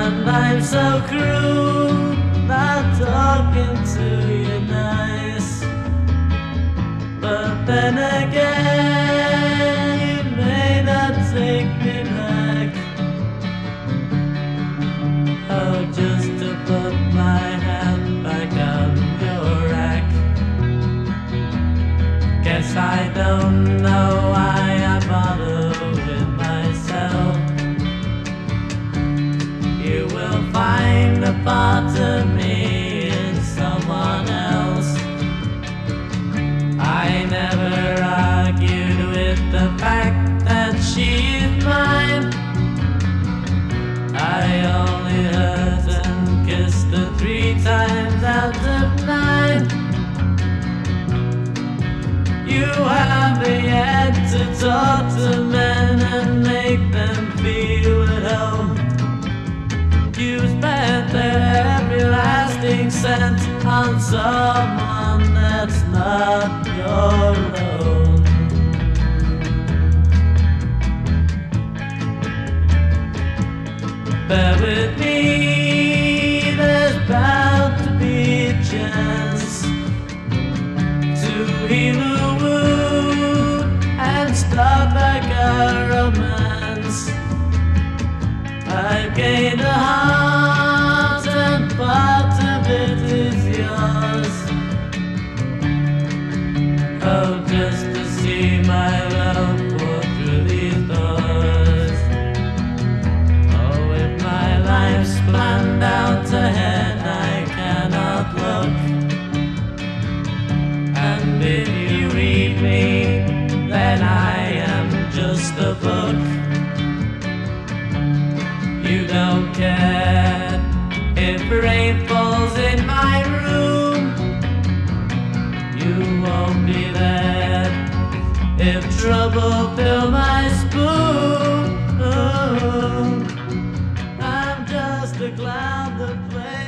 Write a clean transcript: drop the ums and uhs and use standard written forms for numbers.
And I'm so cruel, not talking to you nice. But then again, you may not take me back. Oh, just to put my hand back on your rack. Guess I don't know why I bother with myself. You will find a part of me in someone else. I never argued with the fact that she's mine. I only hurt and kissed her 3 times out of 9. You haven't yet to talk to men and make them feel at home. You spent every lasting cent on someone that's not your own. Bear with me, there's bound to be a chance to heal a wound and start back our romance. I've gained a heart and part of it is yours. Oh, just to see my love pour through these doors. Oh, if my life's planned out ahead, I cannot look. And if you read me, then I am just a book. You don't care if rain falls in my room. You won't be there if trouble fill my spoon. I'm just a clown that plays.